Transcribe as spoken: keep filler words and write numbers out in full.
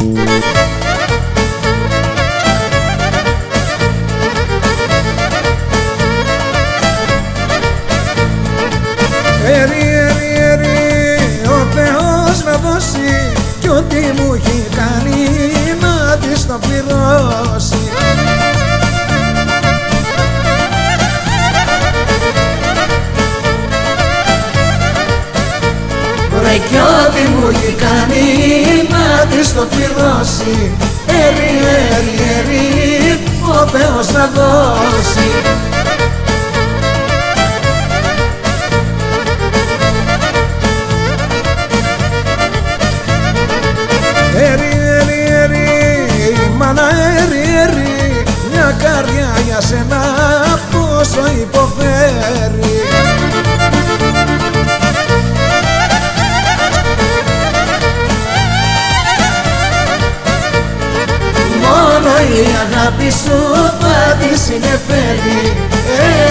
Έρι, έρι, έρι, ο Θεός να δώσει κι ό,τι μου έχει κάνει να της το πληρώσει. Ρε κι ό,τι μου έχει κάνει να της το πληρώσει. Έρι, έρι, έρι, ο Θεός να δώσει. Έρι, έρι, έρι, μάνα έρι, έρι, μια καρδιά για σένα πόσο υποφέρει. Μόνο η αγάπη σου θα τη συνεφέρει.